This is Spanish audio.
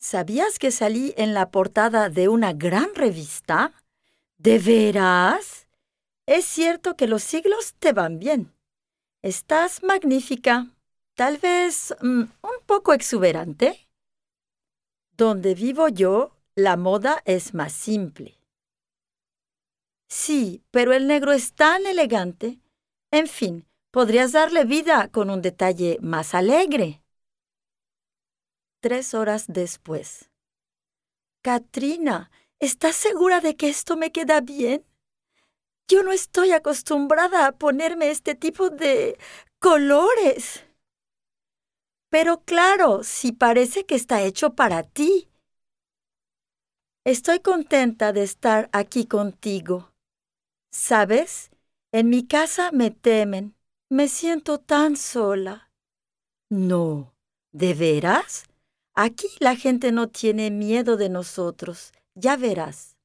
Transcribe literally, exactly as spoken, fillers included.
¿Sabías que salí en la portada de una gran revista? ¿De veras? Es cierto que los siglos te van bien. Estás magnífica. Tal vez mm, un poco exuberante. Donde vivo yo, la moda es más simple. Sí, pero el negro es tan elegante. En fin, podrías darle vida con un detalle más alegre. Tres horas después. Katrina, ¿estás segura de que esto me queda bien? Yo no estoy acostumbrada a ponerme este tipo de colores. Pero claro, sí parece que está hecho para ti. Estoy contenta de estar aquí contigo. ¿Sabes? En mi casa me temen. Me siento tan sola. No, ¿de veras? Aquí la gente no tiene miedo de nosotros. Ya verás.